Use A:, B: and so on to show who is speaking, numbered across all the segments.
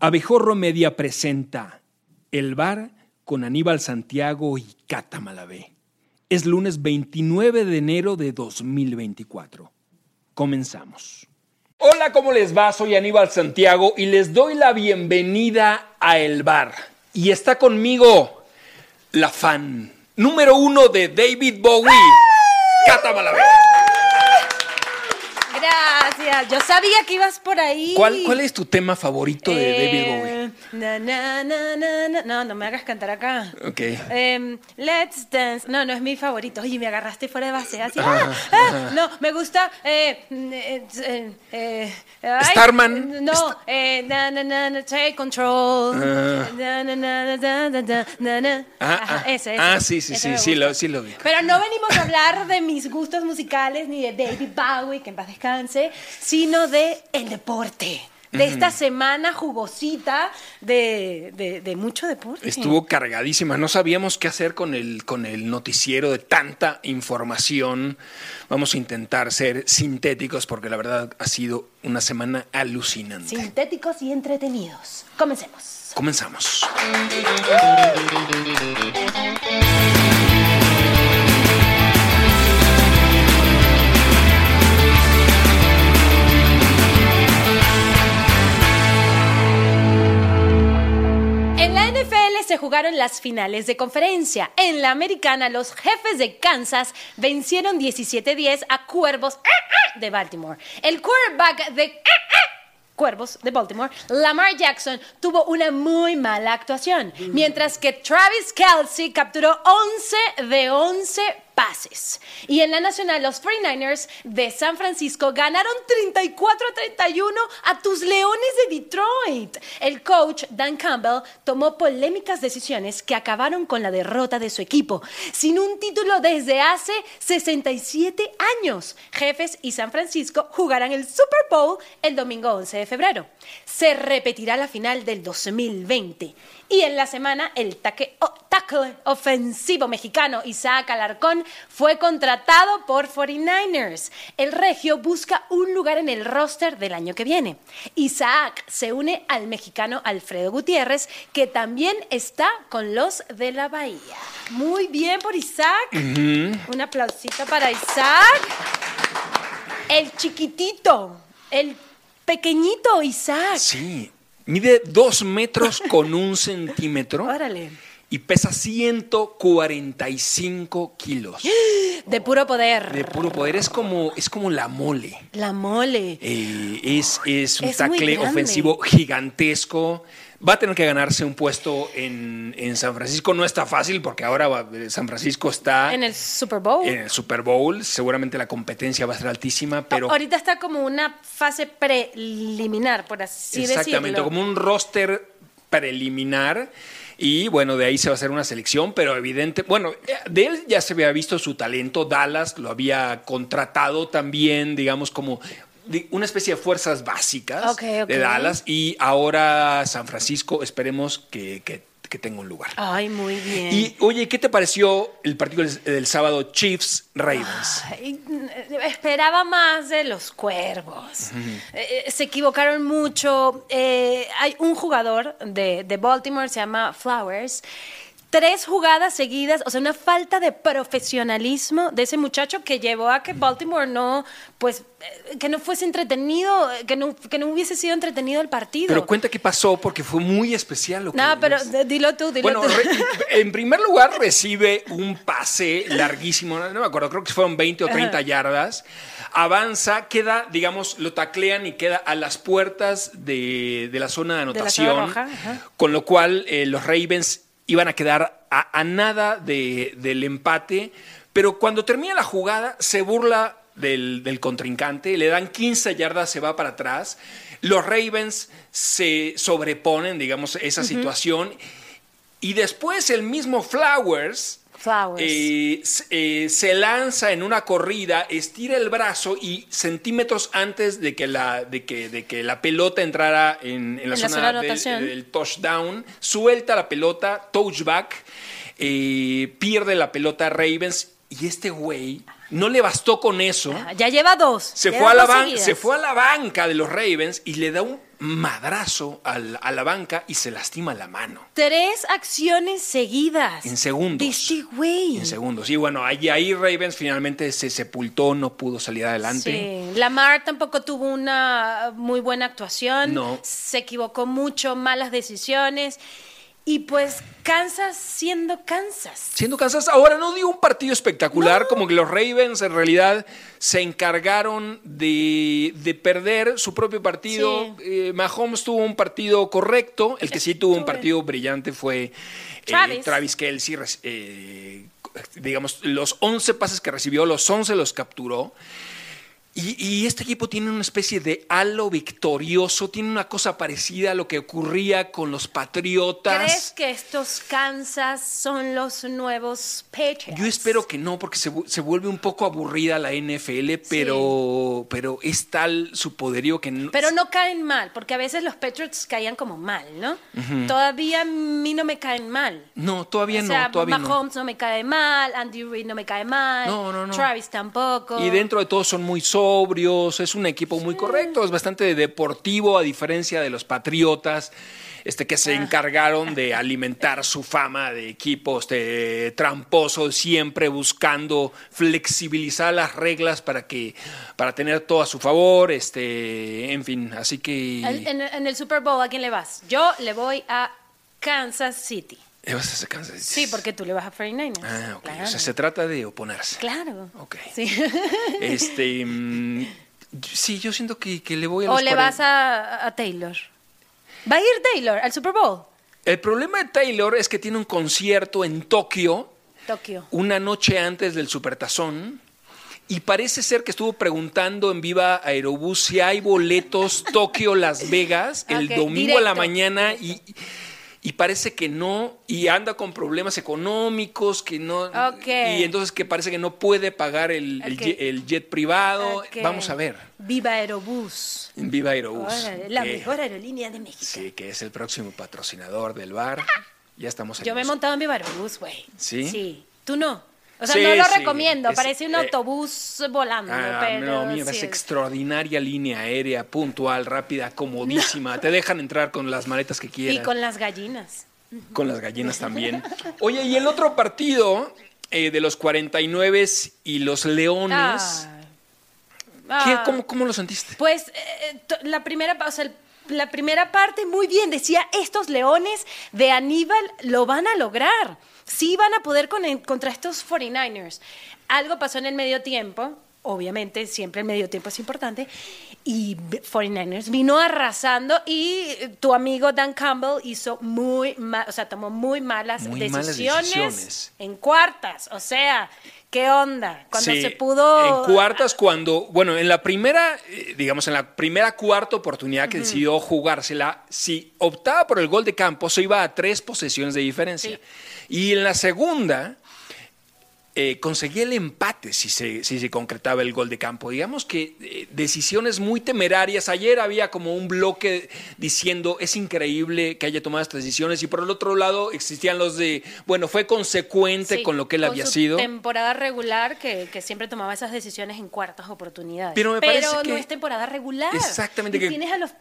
A: Abejorro Media presenta El Bar con Aníbal Santiago y Cata Malavé. Es lunes 29 de enero de 2024. Comenzamos. Hola, ¿cómo les va? Soy Aníbal Santiago y les doy la bienvenida a El Bar. Y está conmigo la fan número 1 de David Bowie, Cata Malavé.
B: Gracias, yo sabía que ibas por ahí.
A: ¿Cuál es tu tema favorito de David Bowie?
B: No me hagas cantar acá.
A: Ok.
B: Let's Dance. No es mi favorito. Oye, me agarraste fuera de base. Así. No, me gusta.
A: Starman.
B: Take Control. Ese.
A: Sí, lo vi.
B: Pero no venimos a hablar de mis gustos musicales ni de David Bowie, que en paz descanse, sino de el deporte. De esta semana jugosita de mucho deporte.
A: Estuvo cargadísima. No sabíamos qué hacer con el noticiero de tanta información. Vamos a intentar ser sintéticos porque la verdad ha sido una semana alucinante.
B: Sintéticos y entretenidos. Comencemos.
A: Comenzamos.
B: Se jugaron las finales de conferencia. En la americana, los Jefes de Kansas vencieron 17-10 a Cuervos de Baltimore. El quarterback de Cuervos de Baltimore, Lamar Jackson, tuvo una muy mala actuación, mientras que Travis Kelce capturó 11 de 11 pases. Y en la nacional, los 49ers de San Francisco ganaron 34-31 a tus Leones de Detroit. El coach Dan Campbell tomó polémicas decisiones que acabaron con la derrota de su equipo, sin un título desde hace 67 años. Jefes y San Francisco jugarán el Super Bowl el domingo 11 de febrero. Se repetirá la final del 2020. Y en la semana, el tackle ofensivo mexicano Isaac Alarcón fue contratado por 49ers. El regio busca un lugar en el roster del año que viene. Isaac se une al mexicano Alfredo Gutiérrez, que también está con los de la Bahía. Muy bien por Isaac. Un aplausito para Isaac. El chiquitito, el pequeñito Isaac.
A: Sí. Mide 2 metros con 1 centímetro.
B: Órale.
A: Y pesa 145 kilos.
B: De puro poder.
A: De puro poder. Es como la mole.
B: La mole.
A: Es un tackle ofensivo gigantesco. Va a tener que ganarse un puesto en San Francisco. No está fácil porque ahora San Francisco está
B: en el Super Bowl.
A: En el Super Bowl. Seguramente la competencia va a ser altísima, pero
B: ahorita está como una fase preliminar, por así decirlo.
A: Exactamente, como un roster preliminar. Y bueno, de ahí se va a hacer una selección, pero de él ya se había visto su talento. Dallas lo había contratado también, digamos, como una especie de fuerzas básicas de Dallas, y ahora San Francisco esperemos que tenga un lugar.
B: Ay, muy bien.
A: Y oye, ¿qué te pareció el partido del sábado Chiefs-Ravens?
B: Esperaba más de los Cuervos. Se equivocaron mucho. Hay un jugador de Baltimore, se llama Flowers. 3 jugadas seguidas, o sea, una falta de profesionalismo de ese muchacho que llevó a que Baltimore que no fuese entretenido, que no hubiese sido entretenido el partido.
A: Pero cuenta qué pasó, porque fue muy especial.
B: Dilo tú.
A: En primer lugar recibe un pase larguísimo, no me acuerdo, creo que fueron 20 o 30 yardas. Avanza, queda, digamos, lo taclean y queda a las puertas de la zona de anotación.
B: De la zona roja.
A: Con lo cual los Ravens iban a quedar a nada del empate, pero cuando termina la jugada se burla del contrincante, le dan 15 yardas, se va para atrás. Los Ravens se sobreponen, digamos, esa situación, y después el mismo Flowers se lanza en una corrida, estira el brazo y centímetros antes de que la pelota entrara en la zona del touchdown, suelta la pelota, touchback, pierde la pelota Ravens, y este güey no le bastó con eso.
B: Ya lleva 2.
A: Se fue a la banca de los Ravens y le da un madrazo a la banca y se lastima la mano.
B: 3 acciones seguidas.
A: En segundos.
B: De este güey.
A: En segundos. Y bueno, ahí Ravens finalmente se sepultó, no pudo salir adelante.
B: Sí. Lamar tampoco tuvo una muy buena actuación.
A: No.
B: Se equivocó mucho, malas decisiones. Y pues Kansas siendo Kansas.
A: Siendo Kansas, ahora no dio un partido espectacular, como que los Ravens en realidad se encargaron de perder su propio partido.
B: Sí.
A: Mahomes tuvo un partido correcto, el que sí tuvo un partido brillante fue Travis Kelce. Digamos, los 11 pases que recibió, los 11 los capturó. Y este equipo tiene una especie de halo victorioso, tiene una cosa parecida a lo que ocurría con los Patriotas.
B: ¿Crees que estos Kansas son los nuevos Patriots?
A: Yo espero que no, porque se vuelve un poco aburrida la NFL, pero es tal su poderío que no...
B: Pero no caen mal, porque a veces los Patriots caían como mal, ¿no? Uh-huh. Todavía a mí no me caen mal.
A: No, todavía
B: no.
A: Todavía
B: Mahomes no me cae mal, Andy Reid no me cae mal,
A: no.
B: Travis tampoco.
A: Y dentro de todo son muy sobrios, es un equipo muy correcto, es bastante deportivo, a diferencia de los Patriotas, que se encargaron de alimentar su fama de equipo tramposo, siempre buscando flexibilizar las reglas para tener todo a su favor, en fin, así que...
B: En el Super Bowl, ¿a quién le vas? Yo le voy a Kansas City.
A: ¿Le vas a Kansas City?
B: Sí, porque tú le vas a 49ers.
A: Ah, ok.
B: Claro.
A: O sea, se trata de oponerse.
B: Claro.
A: Ok.
B: Sí.
A: Sí, yo siento que le voy a
B: los...
A: O
B: le vas a Taylor. ¿Va a ir Taylor al Super Bowl?
A: El problema de Taylor es que tiene un concierto en Tokio. Una noche antes del Supertazón. Y parece ser que estuvo preguntando en Viva Aerobús si hay boletos Tokio-Las Vegas el domingo directo. A la mañana y parece que no, y anda con problemas económicos, que no, y entonces que parece que no puede pagar el jet privado. Vamos a ver.
B: Viva Aerobús.
A: Viva Aerobús.
B: La mejor aerolínea de México.
A: Sí, que es el próximo patrocinador del bar. Ya estamos en
B: Yo me he montado en Viva Aerobús, güey.
A: ¿Sí?
B: Sí. ¿Tú no? O sea, no lo recomiendo, parece un autobús volando. Pero
A: no, es extraordinaria línea aérea, puntual, rápida, comodísima. Te dejan entrar con las maletas que quieras.
B: Y con las gallinas.
A: Con las gallinas también. Oye, y el otro partido de los 49 y los Leones, ¿cómo lo sentiste?
B: Pues la primera parte, muy bien, decía, estos Leones de Aníbal lo van a lograr. Sí van a poder contra estos 49ers. Algo pasó en el medio tiempo, obviamente, siempre el medio tiempo es importante, y 49ers vino arrasando y tu amigo Dan Campbell hizo tomó muy malas decisiones en cuartas. O sea, ¿qué onda? Cuando se pudo...
A: En cuartas, en la primera, en la primera cuarta oportunidad que decidió jugársela, si optaba por el gol de campo, se iba a 3 posesiones de diferencia. Sí. Y en la segunda, conseguía el empate si se concretaba el gol de campo. Digamos que decisiones muy temerarias. Ayer había como un bloque diciendo, es increíble que haya tomado estas decisiones. Y por el otro lado existían los de, fue consecuente con lo que él había sido.
B: Temporada regular que siempre tomaba esas decisiones en cuartas oportunidades.
A: Pero
B: no es temporada regular.
A: Exactamente.
B: Y tienes a los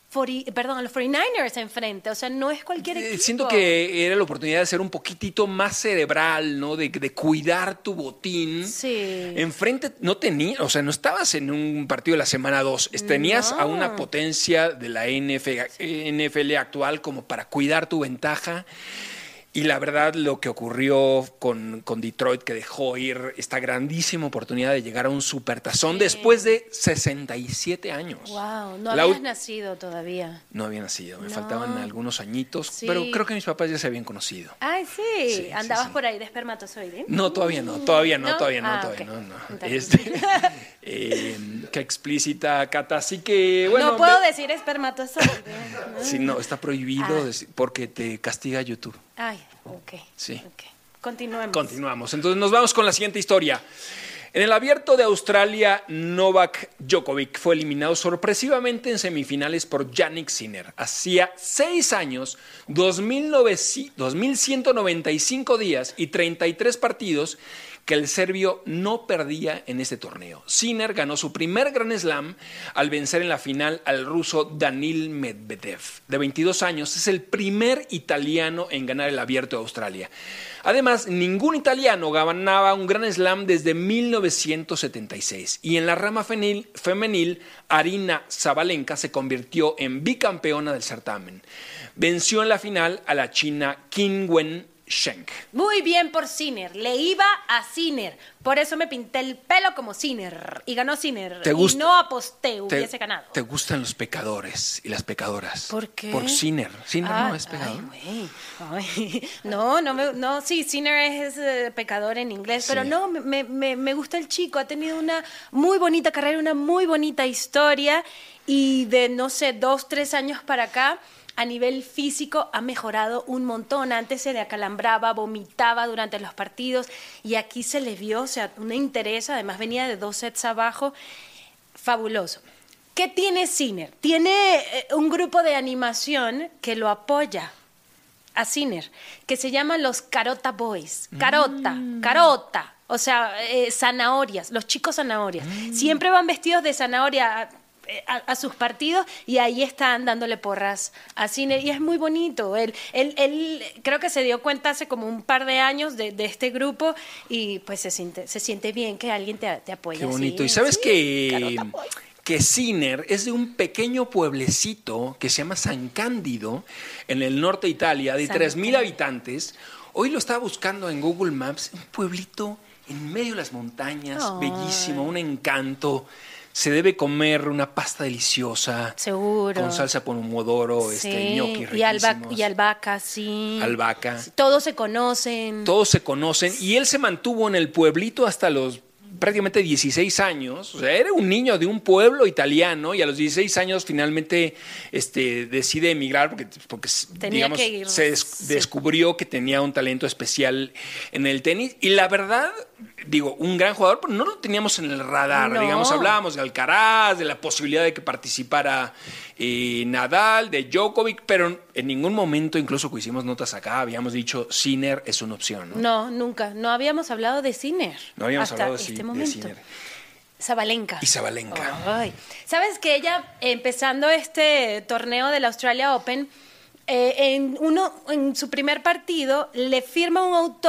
B: 49ers enfrente, o sea, no es cualquier equipo.
A: Siento que era la oportunidad de ser un poquitito más cerebral, ¿no? De cuidar tu botín.
B: Sí.
A: Enfrente no estabas en un partido de la semana 2, tenías a una potencia de la NFL actual como para cuidar tu ventaja. Y la verdad, lo que ocurrió con Detroit, que dejó ir esta grandísima oportunidad de llegar a un supertazón después de 67 años.
B: Wow, no habías nacido todavía.
A: No había nacido, me faltaban algunos añitos, pero creo que mis papás ya se habían conocido.
B: Ay, sí. ¿Andabas por ahí de espermatozoide?
A: No, todavía no. Qué explícita, Cata. Así que,
B: no puedo decir espermatozoide.
A: Sí, no, está prohibido porque te castiga YouTube.
B: Ay, ok.
A: Sí.
B: Okay. Continuamos.
A: Entonces nos vamos con la siguiente historia. En el Abierto de Australia, Novak Djokovic fue eliminado sorpresivamente en semifinales por Jannik Sinner. Hacía 6 años, 2.195 días y 33 partidos que el serbio no perdía en este torneo. Sinner ganó su primer Grand Slam al vencer en la final al ruso Daniil Medvedev, de 22 años. Es el primer italiano en ganar el Abierto de Australia. Además, ningún italiano ganaba un Grand Slam desde 1976. Y en la rama femenil, Aryna Sabalenka se convirtió en bicampeona del certamen. Venció en la final a la china Qin Wensheng.
B: Muy bien por Sinner. Le iba a Sinner. Por eso me pinté el pelo como Sinner. Y ganó Sinner. Y no aposté, hubiese ganado.
A: ¿Te gustan los pecadores y las pecadoras?
B: ¿Por qué?
A: Por Sinner. Sinner no es pecador.
B: No, sí, Sinner es pecador en inglés, sí. Pero no, me gusta el chico. Ha tenido una muy bonita carrera, una muy bonita historia. Y de, 2-3 años para acá, a nivel físico ha mejorado un montón. Antes se le acalambraba, vomitaba durante los partidos y aquí se le vio, una interés. Además venía de 2 sets abajo. Fabuloso. ¿Qué tiene Sinner? Tiene un grupo de animación que lo apoya a Sinner, que se llama los Carota Boys. Carota. O sea, zanahorias, los chicos zanahorias. Siempre van vestidos de zanahoria a sus partidos y ahí están dándole porras a Sinner y es muy bonito. Él creo que se dio cuenta hace como un par de años de este grupo y pues se siente bien que alguien te apoye.
A: Qué bonito.
B: Así.
A: Y sabes que Sinner es de un pequeño pueblecito que se llama San Cándido en el norte de Italia, de 3,000 habitantes. Hoy lo estaba buscando en Google Maps, un pueblito en medio de las montañas, bellísimo, un encanto. Se debe comer una pasta deliciosa.
B: Seguro.
A: Con salsa pomodoro, gnocchi riquísimos.
B: Y albahaca, sí.
A: Albahaca.
B: Todos se conocen.
A: Y él se mantuvo en el pueblito hasta los prácticamente 16 años. O sea, era un niño de un pueblo italiano y a los 16 años finalmente decide emigrar porque digamos, que ir. Se descubrió que tenía un talento especial en el tenis. Y la verdad, un gran jugador, pero no lo teníamos en el radar. No. Digamos, hablábamos de Alcaraz, de la posibilidad de que participara Nadal, de Djokovic, pero en ningún momento, incluso que hicimos notas acá, habíamos dicho Sinner es una opción.
B: No, nunca. No habíamos hablado de Sinner.
A: No habíamos hablado de
B: Sinner.
A: Sabalenka.
B: Ay. ¿Sabes que ella, empezando este torneo del Australia Open, en su primer partido le firma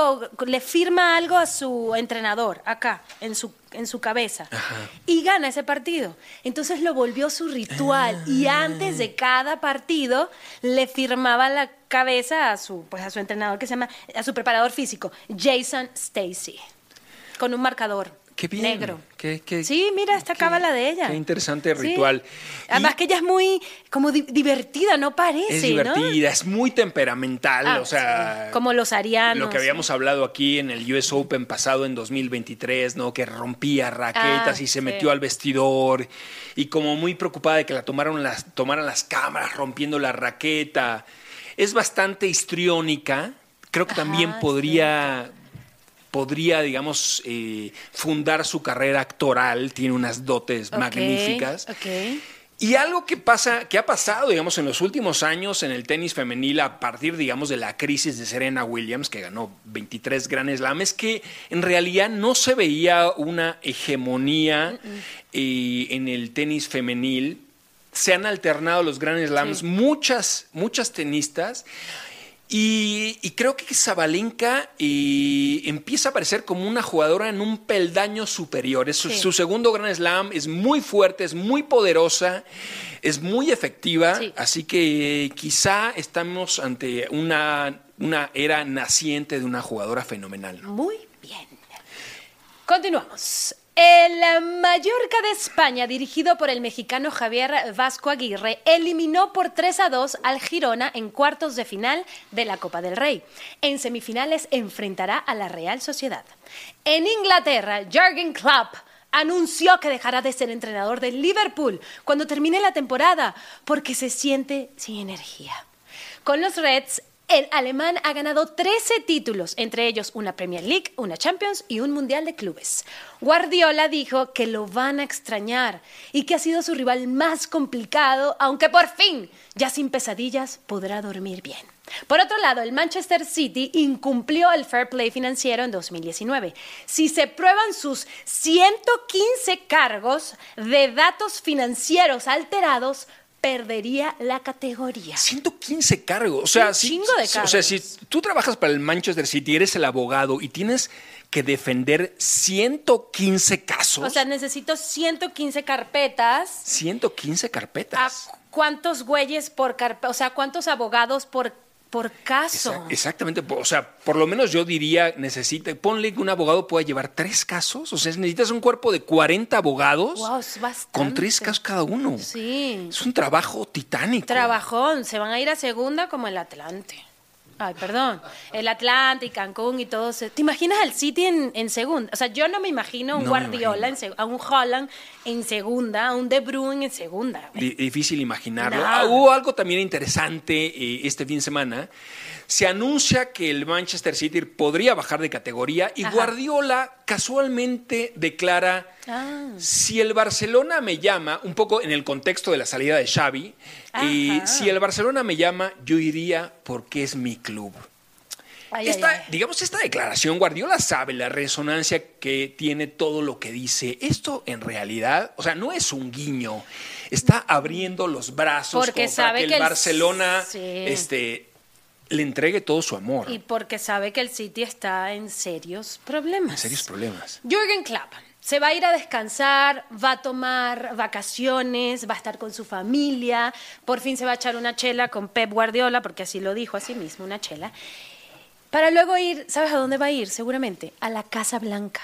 B: algo a su entrenador acá en su cabeza? Ajá. Y gana ese partido? Entonces lo volvió su ritual y antes de cada partido le firmaba la cabeza a su entrenador, a su preparador físico, Jason Stacey, con un marcador.
A: Qué bien.
B: Negro. Sí, mira, esta cábala de ella.
A: Qué interesante ritual.
B: Sí. Además que ella es muy como divertida, no parece,
A: es divertida,
B: ¿no?
A: Es muy temperamental,
B: sí. Como los arianos.
A: Lo que habíamos hablado aquí en el US Open pasado en 2023, ¿no? Que rompía raquetas y se metió al vestidor y como muy preocupada de que la tomaran las cámaras rompiendo la raqueta. Es bastante histriónica. Creo que también podría, digamos, fundar su carrera actoral. Tiene unas dotes magníficas. Y algo que ha pasado, digamos, en los últimos años en el tenis femenil a partir, digamos, de la crisis de Serena Williams, que ganó 23 Grand Slam, es que en realidad no se veía una hegemonía en el tenis femenil. Se han alternado los Grand Slams muchas tenistas. Y creo que Sabalenka empieza a aparecer como una jugadora en un peldaño superior. Su segundo Grand Slam, es muy fuerte, es muy poderosa, es muy efectiva. Sí. Así que quizá estamos ante una era naciente de una jugadora fenomenal, ¿no?
B: Muy bien. Continuamos. El Mallorca de España, dirigido por el mexicano Javier Vasco Aguirre, eliminó por 3-2 al Girona en cuartos de final de la Copa del Rey. En semifinales enfrentará a la Real Sociedad. En Inglaterra, Jürgen Klopp anunció que dejará de ser entrenador del Liverpool cuando termine la temporada porque se siente sin energía. Con los Reds El alemán ha ganado 13 títulos, entre ellos una Premier League, una Champions y un Mundial de Clubes. Guardiola dijo que lo van a extrañar y que ha sido su rival más complicado, aunque por fin, ya sin pesadillas, podrá dormir bien. Por otro lado, el Manchester City incumplió el fair play financiero en 2019. Si se prueban sus 115 cargos de datos financieros alterados, perdería la categoría.
A: 115 cargos. O sea,
B: Un chingo de cargos.
A: O sea, si tú trabajas para el Manchester City, eres el abogado y tienes que defender 115 casos.
B: O sea, necesito 115 carpetas.
A: 115 carpetas.
B: ¿Cuántos güeyes por carpeta? O sea, ¿cuántos abogados por caso?
A: Exactamente. O sea, por lo menos yo diría, ponle que un abogado pueda llevar 3 casos. O sea, necesitas un cuerpo de 40 abogados.
B: Wow, es bastante.
A: Con 3 casos cada uno.
B: Sí.
A: Es un trabajo titánico.
B: Trabajón. Se van a ir a segunda como el Atlante. Ay, perdón. El Atlante y Cancún y todo. ¿Te imaginas al City en segunda? O sea, yo no me imagino a un Guardiola, a un Haaland en segunda, a un De Bruyne en segunda.
A: Difícil imaginarlo.
B: No.
A: Hubo algo también interesante este fin de semana. Se anuncia que el Manchester City podría bajar de categoría y Guardiola casualmente declara, si el Barcelona me llama, un poco en el contexto de la salida de Xavi, si el Barcelona me llama, yo iría porque es mi club. Digamos, esta declaración, Guardiola sabe la resonancia que tiene todo lo que dice. Esto en realidad, o sea, no es un guiño. Está abriendo los brazos
B: porque
A: como para
B: sabe
A: que el Barcelona
B: sí.
A: Le entregue todo su amor.
B: Y porque sabe que el City está en serios problemas.
A: En serios problemas.
B: Jürgen Klopp se va a ir a descansar, va a tomar vacaciones, va a estar con su familia, por fin se va a echar una chela con Pep Guardiola, porque así lo dijo a sí mismo, una chela. Para luego ir, ¿sabes a dónde va a ir? Seguramente a la Casa Blanca.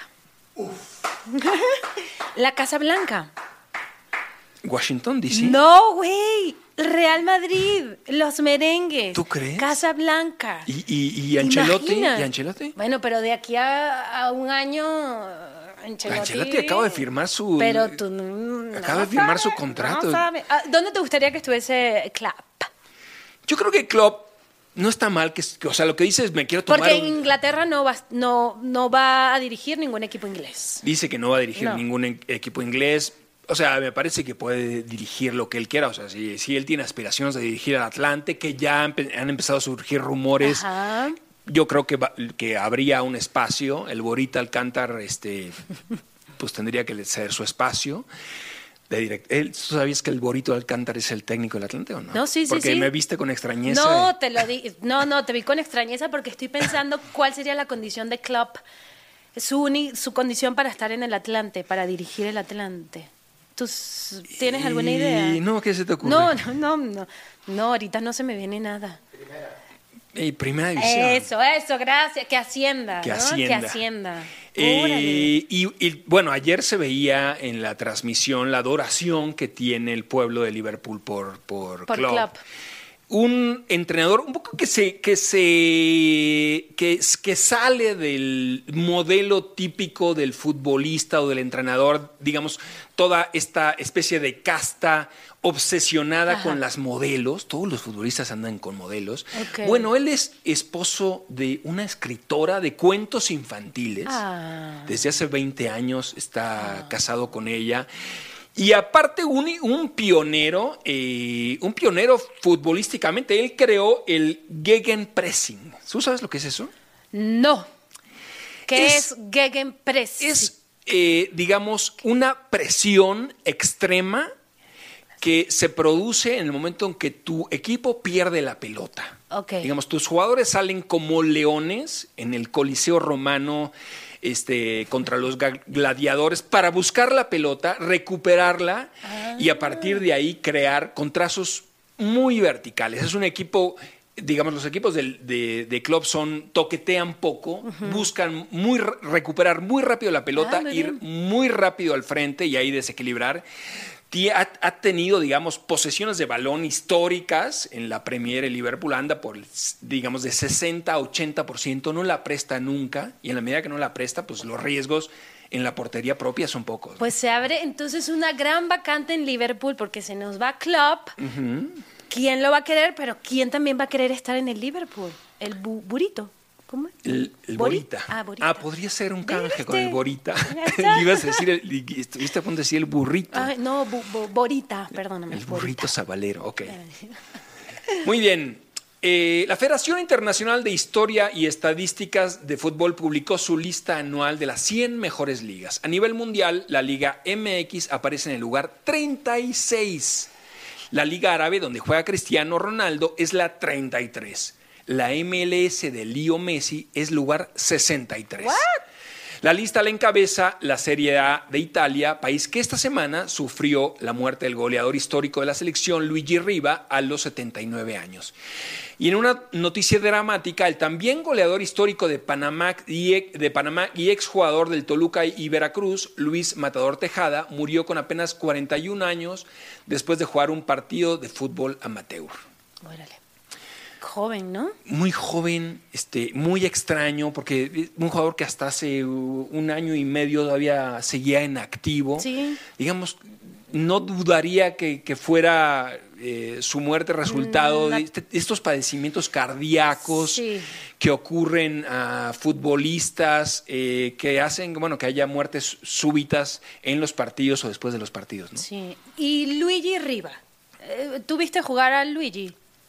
B: La Casa Blanca.
A: ¿Washington, D.C.?
B: No, güey. Real Madrid, los merengues.
A: ¿Tú crees?
B: Casa Blanca.
A: ¿Y Ancelotti?
B: Imagina.
A: ¿Y Ancelotti?
B: Bueno, pero de aquí a un año,
A: Ancelotti acaba de firmar su...
B: Pero tú no
A: acaba de firmar
B: sabes,
A: su contrato.
B: No sabes. ¿Dónde te gustaría que estuviese Klopp?
A: Yo creo que Klopp no está mal, o sea, lo que dice es me quiero tomar...
B: Porque en Inglaterra no va a dirigir ningún equipo inglés.
A: Dice que no va a dirigir ningún equipo inglés. O sea, me parece que puede dirigir lo que él quiera. O sea, si él tiene aspiraciones de dirigir al Atlante, que ya han empezado a surgir rumores, yo creo que habría un espacio. El Borita Alcántar, pues tendría que ser su espacio. ¿Tú sabías que el Borito Alcántar es el técnico del Atlante o no?
B: No, sí.
A: Porque me viste con extrañeza.
B: No, te vi con extrañeza porque estoy pensando cuál sería la condición de Klopp, su condición para estar en el Atlante, para dirigir el Atlante. ¿Tú tienes alguna idea?
A: No, ¿qué se te ocurre?
B: No, ahorita no se me viene nada.
A: Primera división.
B: Eso, gracias. Que Hacienda.
A: Que
B: ¿no?
A: Hacienda.
B: Que Hacienda.
A: Y bueno, ayer se veía en la transmisión la adoración que tiene el pueblo de Liverpool por Klopp. Un entrenador un poco que sale del modelo típico del futbolista o del entrenador, digamos, toda esta especie de casta obsesionada con las modelos. Todos los futbolistas andan con modelos.
B: Okay.
A: Bueno, él es esposo de una escritora de cuentos infantiles. Desde hace 20 años está casado con ella. Y aparte un pionero futbolísticamente. Él creó el Gegenpressing. ¿Tú sabes lo que es eso?
B: No. ¿Qué es Gegenpressing?
A: Es, digamos, una presión extrema que se produce en el momento en que tu equipo pierde la pelota.
B: Okay.
A: Digamos, tus jugadores salen como leones en el Coliseo Romano contra los gladiadores para buscar la pelota, recuperarla y a partir de ahí crear con trazos muy verticales. Es un equipo, digamos, los equipos de Klopp toquetean poco, buscan recuperar muy rápido la pelota, ir muy rápido al frente y ahí desequilibrar. Ha tenido, digamos, posesiones de balón históricas en la Premier. El Liverpool anda por, digamos, de 60 a 80%, no la presta nunca, y en la medida que no la presta, pues los riesgos en la portería propia son pocos.
B: Pues se abre entonces una gran vacante en Liverpool porque se nos va Klopp. ¿quién lo va a querer? Pero ¿quién también va a querer estar en el Liverpool? El Burito. ¿Cómo es?
A: El Borita.
B: Borita.
A: Podría ser un canje
B: ¿Viste?
A: con el Borita.
B: Ya está.
A: Ibas a decir, estuviste a punto de decir el burrito.
B: Ay, no, Borita, perdóname.
A: El burrito
B: Borita.
A: sabalero, ok. Muy bien. La Federación Internacional de Historia y Estadísticas de Fútbol publicó su lista anual de las 100 mejores ligas. A nivel mundial, la Liga MX aparece en el lugar 36. La Liga Árabe, donde juega Cristiano Ronaldo, es la 33. La MLS de Leo Messi es lugar 63.
B: ¿What?
A: La lista la encabeza la Serie A de Italia, país que esta semana sufrió la muerte del goleador histórico de la selección, Luigi Riva, a los 79 años. Y en una noticia dramática, el también goleador histórico de Panamá y exjugador del Toluca y Veracruz, Luis Matador Tejada, murió con apenas 41 años después de jugar un partido de fútbol amateur.
B: Órale. Joven, ¿no?
A: Muy joven, muy extraño, porque es un jugador que hasta hace un año y medio todavía seguía en activo.
B: Sí.
A: Digamos, no dudaría que fuera su muerte resultado de estos padecimientos cardíacos
B: Sí.
A: que ocurren a futbolistas que hacen, bueno, que haya muertes súbitas en los partidos o después de los partidos, ¿no?
B: Sí. Y Luigi Riva. ¿Tú viste jugar a Luigi?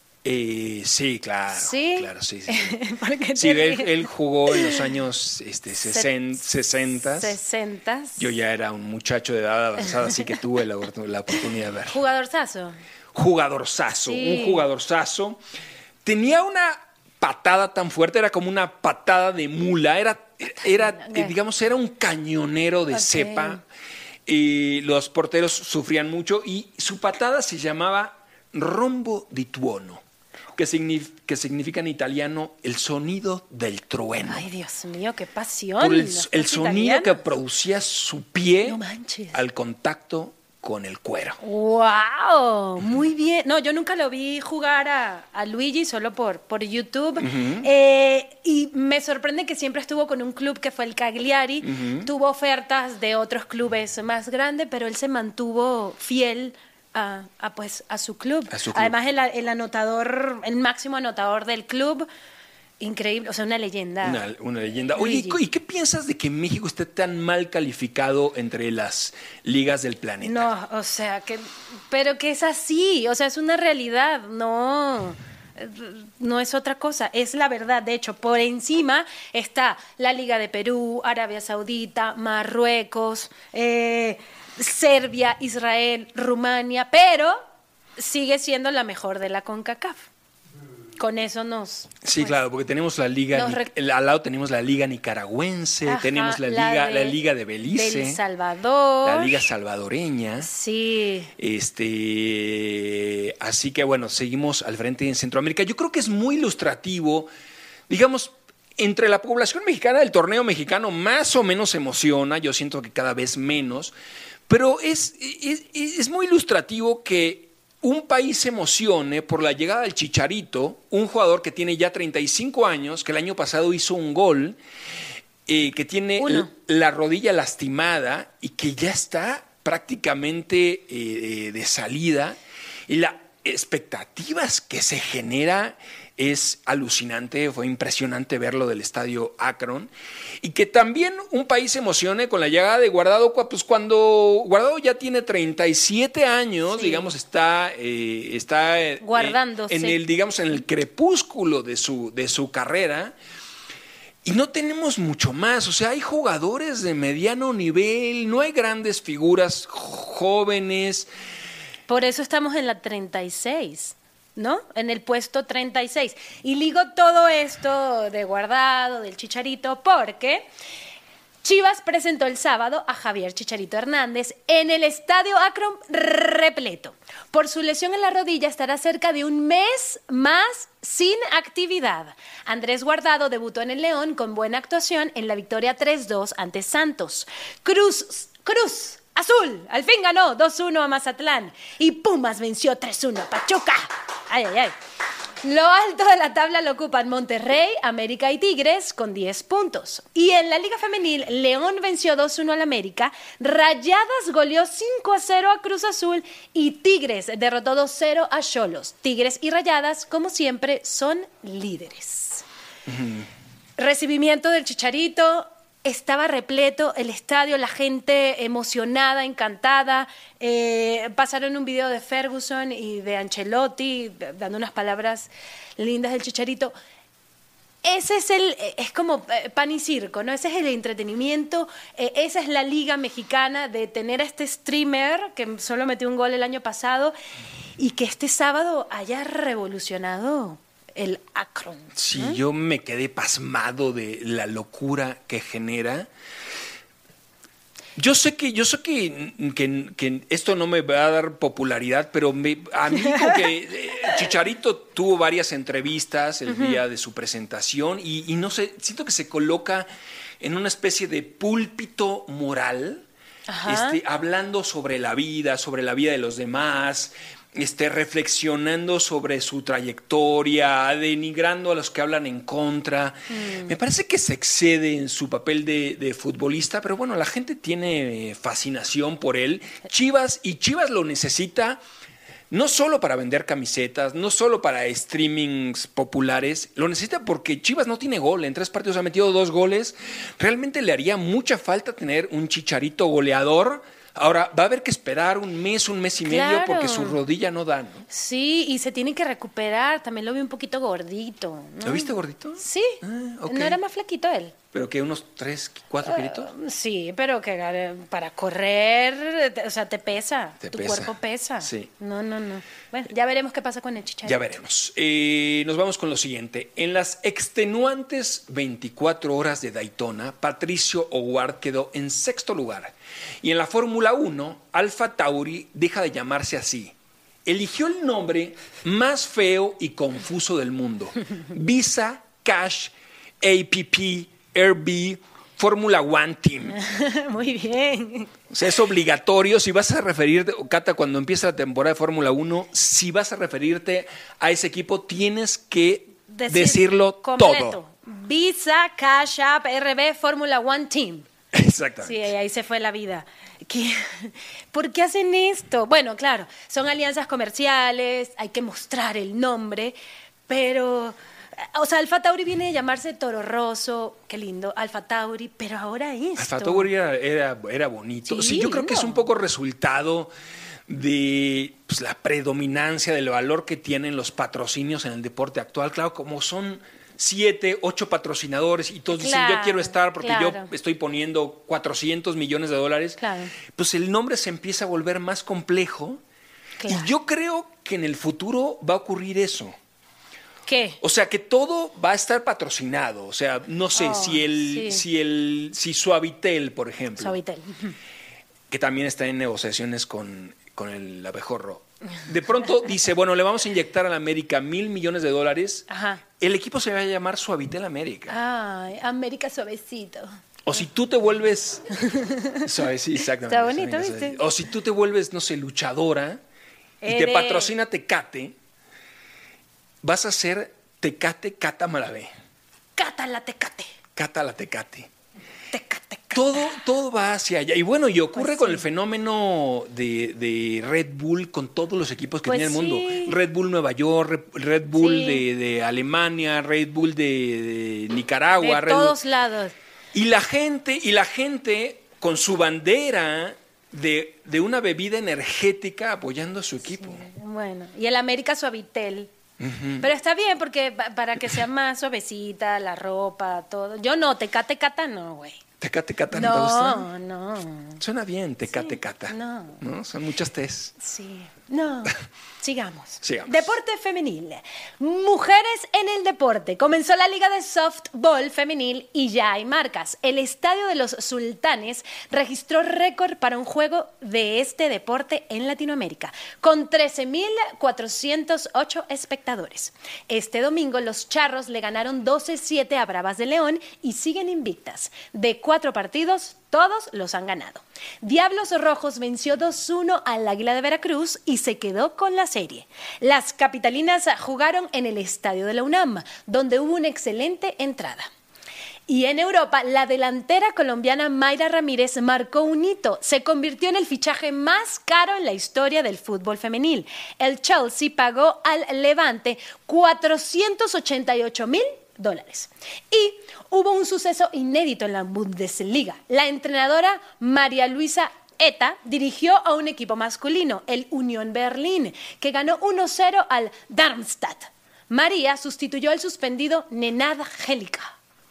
A: Sí, claro.
B: ¿Sí?
A: Claro, sí.
B: ¿Por qué te
A: Sí,
B: ríes?
A: él jugó en los años 60.
B: 60.
A: Yo ya era un muchacho de edad avanzada, así que tuve la oportunidad de ver.
B: Jugadorzazo.
A: Jugadorzazo,
B: Sí.
A: un jugadorzazo. Tenía una patada tan fuerte, era como una patada de mula, digamos, era un cañonero de
B: Ok.
A: cepa. Y los porteros sufrían mucho y su patada se llamaba rombo di tuono, que significa en italiano el sonido del trueno.
B: Ay, Dios mío, qué pasión.
A: Por
B: Los
A: el sonido que
B: italianos.
A: producía su pie
B: No manches.
A: al contacto con el cuero.
B: ¡Wow! Muy bien. No, yo nunca lo vi jugar a Luigi, solo por YouTube. Y me sorprende que siempre estuvo con un club que fue el Cagliari. Tuvo ofertas de otros clubes más grandes, pero él se mantuvo fiel a su club.
A: A su club.
B: Además, el anotador, el máximo anotador del club, increíble, o sea, una leyenda.
A: Una leyenda. Oye,
B: Luigi.
A: ¿y qué piensas de que México esté tan mal calificado entre las ligas del planeta?
B: No, o sea, pero que es así, o sea, es una realidad, no es otra cosa, es la verdad. De hecho, por encima está la Liga de Perú, Arabia Saudita, Marruecos, Serbia, Israel, Rumania, pero sigue siendo la mejor de la CONCACAF. Con eso
A: Sí, claro, porque tenemos la liga, al lado tenemos la liga nicaragüense,
B: Ajá,
A: tenemos la liga de Belice,
B: del Salvador,
A: la liga salvadoreña.
B: Sí.
A: Así que bueno, seguimos al frente en Centroamérica. Yo creo que es muy ilustrativo, digamos, entre la población mexicana, el torneo mexicano más o menos emociona, yo siento que cada vez menos, pero es muy ilustrativo que un país se emocione por la llegada del Chicharito, un jugador que tiene ya 35 años, que el año pasado hizo un gol, que tiene la rodilla lastimada y que ya está prácticamente de salida. Y las expectativas que se genera es alucinante, fue impresionante verlo del estadio Akron. Y que también un país se emocione con la llegada de Guardado, pues cuando Guardado ya tiene 37 años,
B: Sí.
A: digamos, está
B: Guardándose.
A: en el crepúsculo de su carrera. Y no tenemos mucho más, o sea, hay jugadores de mediano nivel, no hay grandes figuras jóvenes.
B: Por eso estamos en la 36, ¿no? En el puesto 36. Y ligo todo esto de Guardado, del Chicharito, porque Chivas presentó el sábado a Javier Chicharito Hernández en el estadio Akron repleto. Por su lesión en la rodilla estará cerca de un mes más sin actividad. Andrés Guardado debutó en el León con buena actuación en la victoria 3-2 ante Santos. Cruz Azul, al fin ganó 2-1 a Mazatlán y Pumas venció 3-1 a Pachuca. Ay, ay, ay. Lo alto de la tabla lo ocupan Monterrey, América y Tigres con 10 puntos. Y en la Liga Femenil, León venció 2-1 al América, Rayadas goleó 5-0 a Cruz Azul y Tigres derrotó 2-0 a Xolos. Tigres y Rayadas, como siempre, son líderes. Recibimiento del Chicharito. Estaba repleto el estadio, la gente emocionada, encantada. Pasaron un video de Ferguson y de Ancelotti dando unas palabras lindas del Chicharito. Ese es como pan y circo, ¿no? Ese es el entretenimiento. Esa es la liga mexicana de tener a este streamer que solo metió un gol el año pasado y que este sábado haya revolucionado el Akron.
A: Sí, yo me quedé pasmado de la locura que genera. Yo sé que esto no me va a dar popularidad, pero a mí como que Chicharito tuvo varias entrevistas el día de su presentación y no sé, siento que se coloca en una especie de púlpito moral, hablando sobre la vida de los demás, reflexionando sobre su trayectoria, denigrando a los que hablan en contra. Me parece que se excede en su papel de futbolista, pero bueno, la gente tiene fascinación por él. Chivas lo necesita no solo para vender camisetas, no solo para streamings populares, lo necesita porque Chivas no tiene gol. En 3 partidos ha metido 2 goles. Realmente le haría mucha falta tener un Chicharito goleador. Ahora, va a haber que esperar un mes y medio porque su rodilla no da, ¿no?
B: Sí, y se tiene que recuperar. También lo vi un poquito gordito, ¿no?
A: ¿Lo viste gordito?
B: Sí,
A: Okay.
B: ¿No era más flaquito él?
A: ¿Pero que unos 3, 4 kilitos?
B: Sí, pero que para correr, o sea, te pesa. Tu cuerpo pesa.
A: Sí.
B: No. Bueno, ya veremos qué pasa con el Chicharito.
A: Ya veremos. Nos vamos con lo siguiente. En las extenuantes 24 horas de Daytona, Patricio O'Ward quedó en 6º lugar. Y en la Fórmula 1, Alfa Tauri deja de llamarse así. Eligió el nombre más feo y confuso del mundo. Visa, Cash, APP, RB, Fórmula 1 Team.
B: Muy bien.
A: O sea, es obligatorio. Si vas a referirte, Cata, cuando empieza la temporada de Fórmula 1, si vas a referirte a ese equipo, tienes que decirlo
B: completo.
A: todo.
B: Visa, Cash App, RB, Fórmula 1 Team.
A: Exactamente.
B: Sí, ahí se fue la vida. ¿Por qué hacen esto? Bueno, claro, son alianzas comerciales, hay que mostrar el nombre, pero, o sea, Alfa Tauri viene de llamarse Toro Rosso, qué lindo, Alfa Tauri, pero ahora esto.
A: Alfa Tauri era bonito. Sí, yo creo que es un poco resultado de la predominancia del valor que tienen los patrocinios en el deporte actual. Claro, como son 7, 8 patrocinadores y todos dicen yo quiero estar porque yo estoy poniendo $400 millones.
B: Claro.
A: Pues el nombre se empieza a volver más complejo. Claro. Y yo creo que en el futuro va a ocurrir eso.
B: ¿Qué?
A: O sea, que todo va a estar patrocinado. O sea, no sé, si Suavitel, por ejemplo.
B: Suavitel.
A: Que también está en negociaciones con el abejorro. De pronto dice, bueno, le vamos a inyectar a la América $1,000 millones.
B: Ajá.
A: El equipo se va a llamar Suavitel América.
B: Ay, América suavecito.
A: O si tú te vuelves... Sí, exactamente.
B: Está bonito, ¿viste?
A: O si tú te vuelves, no sé, luchadora y te patrocina Tecate, vas a ser Tecate Cata Malavé.
B: Cata la Tecate.
A: Cata la Tecate.
B: Tecate.
A: Todo va hacia allá. Y bueno, y ocurre con el fenómeno de Red Bull con todos los equipos que tiene el mundo. Red Bull Nueva York, Red Bull de Alemania, Red Bull de Nicaragua.
B: De todos lados.
A: Y la gente con su bandera de una bebida energética apoyando a su equipo.
B: Sí, bueno, y el América Suavitel. Uh-huh. Pero está bien porque para que sea más suavecita la ropa, todo. Yo no, Tecate Cata no, güey.
A: ¿Tecate Cata no te gusta?
B: No.
A: Suena bien, Tecate Cata.
B: No.
A: Son muchas T's.
B: Sí. No. Sigamos.
A: Sigamos.
B: Deporte femenil. Mujeres en el deporte. Comenzó la liga de softball femenil y ya hay marcas. El estadio de los Sultanes registró récord para un juego de este deporte en Latinoamérica, con 13,408 espectadores. Este domingo los Charros le ganaron 12-7 a Bravas de León y siguen invictas. De 4 partidos, todos los han ganado. Diablos Rojos venció 2-1 al Águila de Veracruz y se quedó con la serie. Las capitalinas jugaron en el estadio de la UNAM, donde hubo una excelente entrada. Y en Europa, la delantera colombiana Mayra Ramírez marcó un hito. Se convirtió en el fichaje más caro en la historia del fútbol femenil. El Chelsea pagó al Levante $488,000. Y hubo un suceso inédito en la Bundesliga. La entrenadora María Luisa Eta dirigió a un equipo masculino, el Unión Berlín, que ganó 1-0 al Darmstadt. María sustituyó al suspendido Nenad Helica.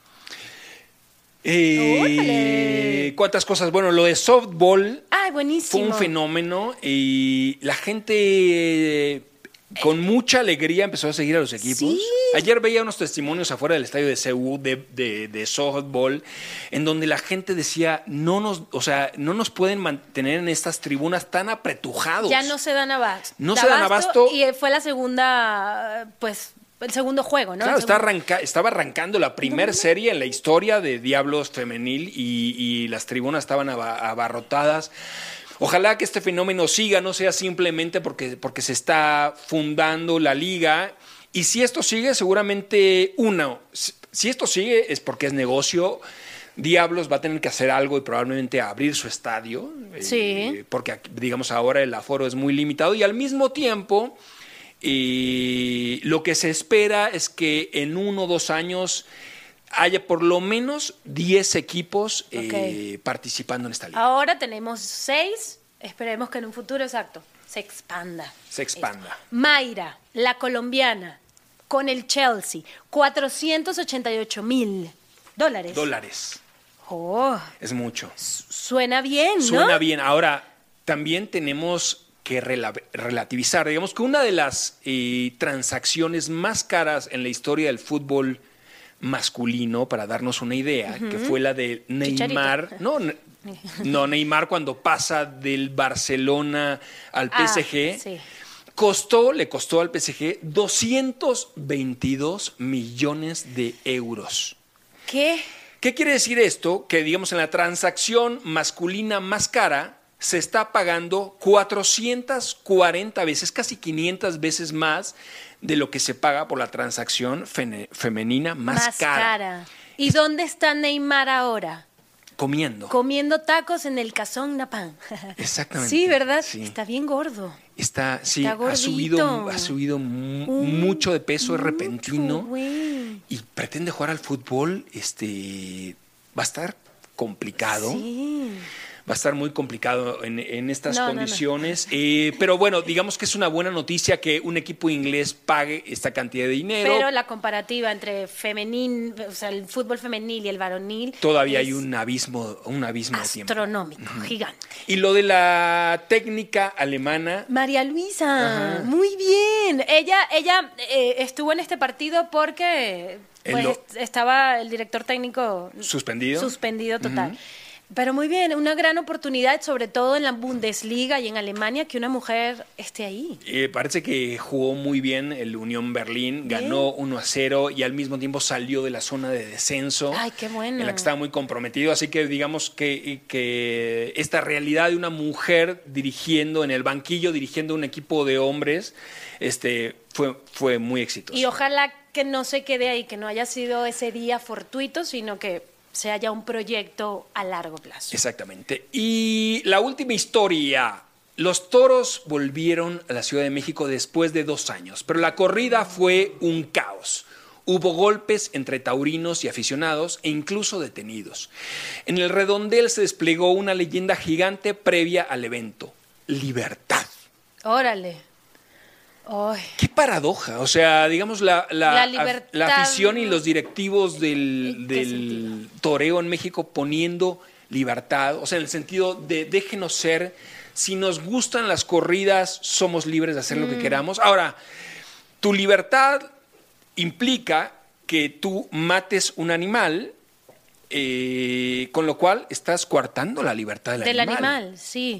A: ¿Cuántas cosas? Bueno, lo de softball
B: buenísimo.
A: fue un fenómeno y la gente con mucha alegría empezó a seguir a los equipos.
B: Sí.
A: Ayer veía unos testimonios afuera del estadio de Seúl de softball, en donde la gente decía, no nos pueden mantener en estas tribunas tan apretujados.
B: Ya no se dan abasto.
A: No se dan abasto.
B: Y fue la segunda, el segundo juego, ¿no?
A: Claro, estaba arrancando la primer serie en la historia de Diablos femenil y las tribunas estaban abarrotadas. Ojalá que este fenómeno siga, no sea simplemente porque se está fundando la liga. Y si esto sigue, seguramente si esto sigue es porque es negocio. Diablos va a tener que hacer algo y probablemente abrir su estadio.
B: Sí.
A: Porque, digamos, ahora el aforo es muy limitado y al mismo tiempo lo que se espera es que en 1 o 2 años haya por lo menos 10 equipos participando en esta liga.
B: Ahora tenemos 6, esperemos que en un futuro exacto se expanda. Mayra, la colombiana, con el Chelsea, $488,000. Oh.
A: Es mucho.
B: Suena bien, ¿no?
A: Suena bien. Ahora, también tenemos que relativizar. Digamos que una de las transacciones más caras en la historia del fútbol masculino, para darnos una idea, que fue la de Neymar. No, Neymar cuando pasa del Barcelona al PSG.
B: Sí.
A: Le costó al PSG 222 millones de euros.
B: ¿Qué?
A: ¿Qué quiere decir esto? Que, digamos, en la transacción masculina más cara se está pagando 440 veces, casi 500 veces más de lo que se paga por la transacción femenina más cara.
B: ¿Y dónde está Neymar ahora?
A: Comiendo
B: tacos en el Cazón Napán.
A: Exactamente.
B: Sí, ¿verdad?
A: Sí.
B: Está bien gordo.
A: Está
B: gordito.
A: ha subido mucho de peso, es repentino.
B: Güey.
A: Y pretende jugar al fútbol. Va a estar complicado.
B: Sí.
A: Va a estar muy complicado en estas condiciones. Pero bueno, digamos que es una buena noticia que un equipo inglés pague esta cantidad de dinero.
B: Pero la comparativa entre el fútbol femenil y el varonil.
A: Todavía hay un abismo de tiempo.
B: Astronómico, gigante.
A: Y lo de la técnica alemana.
B: María Luisa, muy bien. Ella estuvo en este partido porque estaba el director técnico suspendido total. Pero muy bien, una gran oportunidad, sobre todo en la Bundesliga y en Alemania, que una mujer esté ahí.
A: Parece que jugó muy bien el Unión Berlín, ganó 1-0 y al mismo tiempo salió de la zona de descenso.
B: ¡Ay, qué bueno!
A: En la que estaba muy comprometido. Así que digamos que esta realidad de una mujer dirigiendo en el banquillo, dirigiendo un equipo de hombres, fue muy exitoso.
B: Y ojalá que no se quede ahí, que no haya sido ese día fortuito, sino que sea ya un proyecto a largo plazo.
A: Exactamente. Y la última historia. Los toros volvieron a la Ciudad de México después de 2 años, pero la corrida fue un caos. Hubo golpes entre taurinos y aficionados e incluso detenidos. En el redondel se desplegó una leyenda gigante previa al evento: libertad.
B: Órale. Ay.
A: Qué paradoja. O sea, digamos, la afición y los directivos del toreo en México poniendo libertad, o sea, en el sentido de déjenos ser, si nos gustan las corridas, somos libres de hacer lo que queramos. Ahora, tu libertad implica que tú mates un animal, con lo cual estás coartando la libertad del animal.
B: Sí.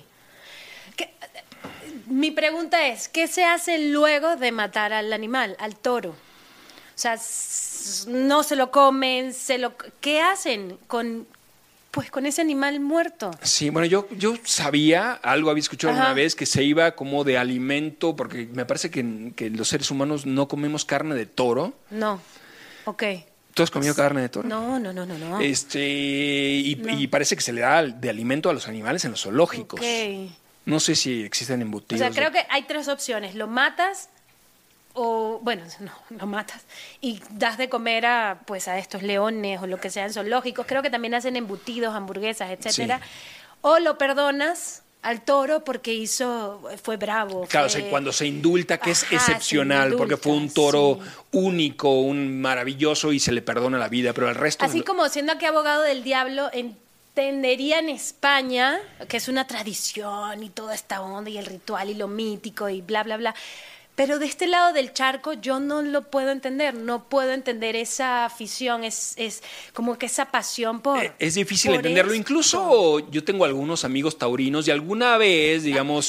B: Mi pregunta es, ¿qué se hace luego de matar al animal, al toro? O sea, no se lo comen, ¿qué hacen con pues con ese animal muerto?
A: Sí, bueno, yo había escuchado una vez que se iba como de alimento, porque me parece que los seres humanos no comemos carne de toro.
B: No, ok.
A: ¿Tú has comido carne de toro?
B: No.
A: Y parece que se le da de alimento a los animales en los zoológicos.
B: Ok.
A: No sé si existen embutidos.
B: O sea, creo que hay 3 opciones. Lo matas o, bueno, no, lo matas y das de comer a estos leones o lo que sea en zoológicos. Creo que también hacen embutidos, hamburguesas, etcétera. Sí. O lo perdonas al toro porque fue bravo.
A: Claro, cuando se indulta, que es excepcional, porque fue un toro único, un maravilloso y se le perdona la vida, pero al resto...
B: Así como siendo aquí abogado del diablo, entendería en España, que es una tradición y toda esta onda y el ritual y lo mítico y bla, bla, bla. Pero de este lado del charco yo no lo puedo entender, no puedo entender esa afición, es como que esa pasión por...
A: Es difícil entenderlo, incluso yo tengo algunos amigos taurinos y alguna vez, digamos,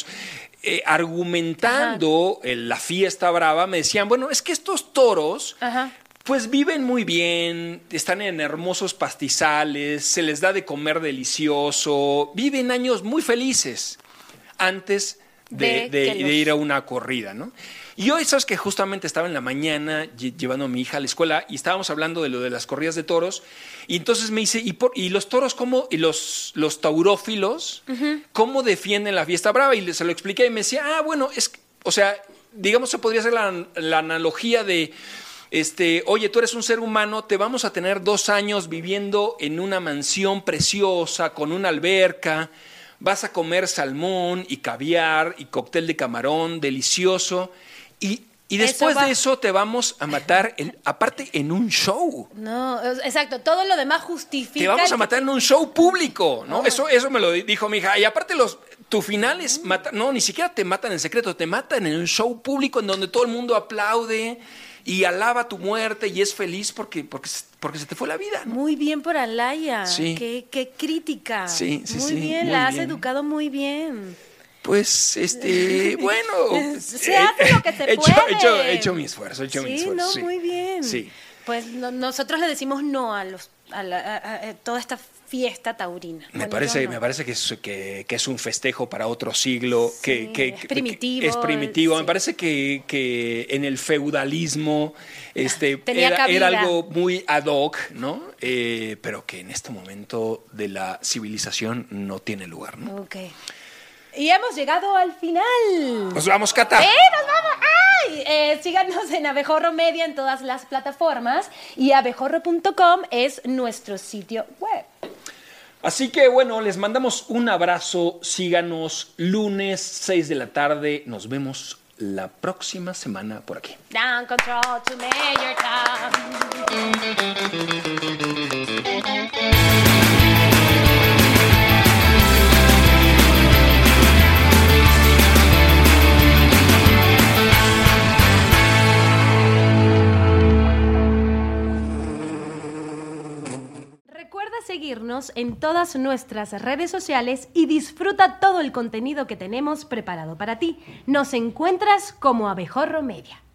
A: argumentando la fiesta brava, me decían, bueno, es que estos toros... Pues viven muy bien, están en hermosos pastizales, se les da de comer delicioso, viven años muy felices antes de ir a una corrida, ¿no? Y hoy, sabes que justamente estaba en la mañana llevando a mi hija a la escuela y estábamos hablando de lo de las corridas de toros y entonces me dice, ¿y los toros cómo, y los taurófilos, cómo defienden la fiesta brava? Y se lo expliqué y me decía, bueno, o sea, digamos se podría hacer la analogía de... oye, tú eres un ser humano, te vamos a tener 2 años viviendo en una mansión preciosa, con una alberca, vas a comer salmón y caviar y cóctel de camarón delicioso y después de eso te vamos a matar, aparte en un show.
B: No, exacto, todo lo demás justifica.
A: Te vamos a matar en un show público, ¿no? Eso me lo dijo mi hija. Y aparte tu final es matar, no, ni siquiera te matan en secreto, te matan en un show público en donde todo el mundo aplaude y alaba tu muerte y es feliz porque se te fue la vida, ¿no?
B: Muy bien por Alaya.
A: Sí.
B: Qué crítica.
A: Sí.
B: Muy bien, la has educado muy bien.
A: Pues, bueno.
B: Se hace lo que se puede.
A: He hecho mi esfuerzo,
B: Sí, muy bien.
A: Sí.
B: Pues nosotros le decimos no a toda esta fiesta taurina.
A: Me parece que es un festejo para otro siglo,
B: sí, es primitivo.
A: Es primitivo. Sí. Me parece que en el feudalismo era algo muy ad hoc, ¿no? Pero que en este momento de la civilización no tiene lugar, ¿no?
B: Okay. Y hemos llegado al final.
A: Nos vamos, Cata.
B: Nos vamos. ¡Ay! Síganos en Abejorro Media en todas las plataformas y abejorro.com es nuestro sitio web.
A: Así que bueno, les mandamos un abrazo. Síganos lunes 6 de la tarde. Nos vemos la próxima semana por aquí.
B: Down control to Major Tom. Recuerda seguirnos en todas nuestras redes sociales y disfruta todo el contenido que tenemos preparado para ti. Nos encuentras como Abejorro Media.